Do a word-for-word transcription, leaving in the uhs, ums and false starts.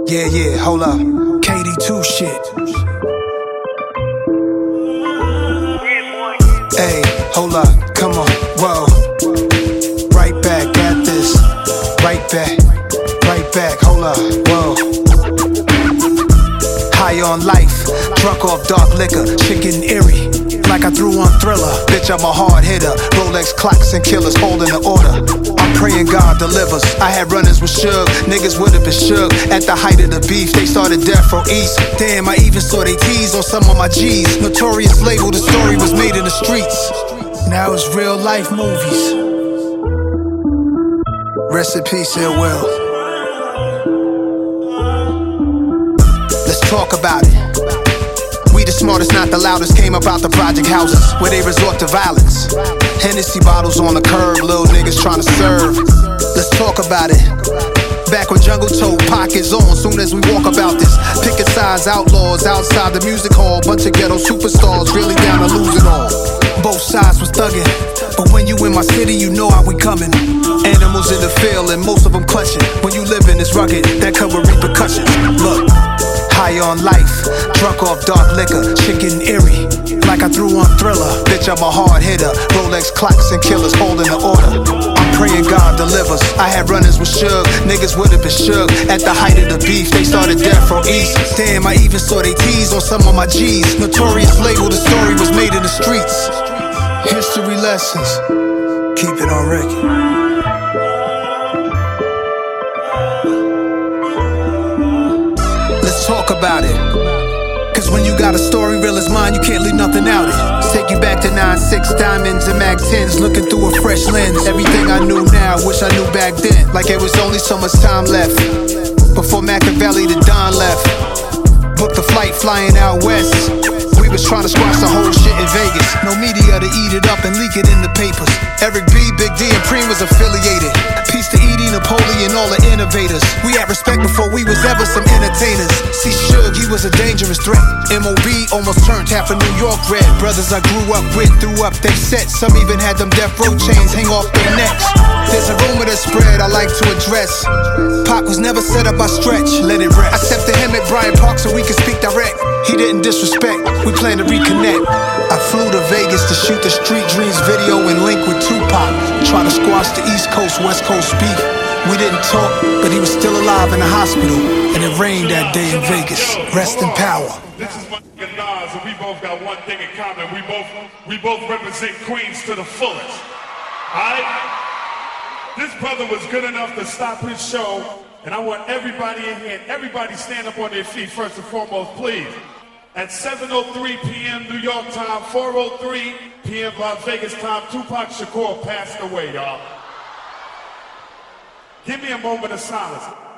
Yeah, yeah, hold up. K D two shit. Hey, hold up, come on, whoa. Right back at this. Right back, right back, hold up, whoa. High on life, drunk off dark liquor, chicken eerie. Like I threw on Thriller, bitch I'm a hard hitter. Rolex clocks and killers holding the order. I'm praying God delivers. I had runners with Suge, niggas would've been shook. At the height of the beef, they started Death Row East. Damn, I even saw they tease on some of my G's. Notorious label, the story was made in the streets. Now it's real life movies. Rest in peace, Ill Will. Let's talk about it. We the smartest, not the loudest, came about the project houses where they resort to violence. Hennessy bottles on the curb, little niggas trying to serve. Let's talk about it. Back when Jungle told pockets on, soon as we walk about this. Picket signs, outlaws outside the music hall. Bunch of ghetto superstars, really down to lose it all. Both sides was thugging, but when you in my city, you know how we coming. Animals in the field and most of them clutching. When you living it's rugged, that come with repercussions. Look, high on life, drunk off dark liquor, chicken eerie. Like I threw on Thriller, bitch I'm a hard hitter. Rolex clocks and killers holding the order. I'm praying God delivers. I had runners with Suge, niggas would've been shook. At the height of the beef, they started Death Row East. Damn, I even saw they tease on some of my G's. Notorious label, the story was made in the streets. History lessons, keep it on record. Let's talk about it. Cause when you got a story real as mine, you can't leave nothing out it. Take you back to nine six diamonds and Mac tens, looking through a fresh lens. Everything I knew now, wish I knew back then. Like it was only so much time left before Machiavelli the Don left. Booked the flight flying out west. We was trying to squash the whole shit in Vegas. No media to eat it up and leak it in the papers. Eric B, Big D, and Preem was affiliated. Peace to Edie, Napoleon, all the innovators. We had respect before we was ever some entertainers. See Suge, he was a dangerous threat. M O B almost turned half of New York red. Brothers I grew up with threw up they sets. Some even had them death row chains hang off their necks. There's a rumor that spread I like to address. Pac was never set up by Stretch, let it rest. I stepped to him at Bryant Park so we could speak direct. He didn't disrespect, we plan to reconnect. I flew to Vegas to shoot the Street Dreams video and link with Tupac. Try to squash the East Coast, West Coast beef. We didn't talk, but he was still alive in the hospital. And it rained that day in Vegas. Rest in power. This is my nigga Nas, and we both got one thing in common. We both, we both represent Queens to the fullest. Alright? This brother was good enough to stop his show, and I want everybody in here, everybody stand up on their feet first and foremost, please. At seven oh three p m New York time, four oh three p m Las Vegas time, Tupac Shakur passed away, y'all. Give me a moment of silence.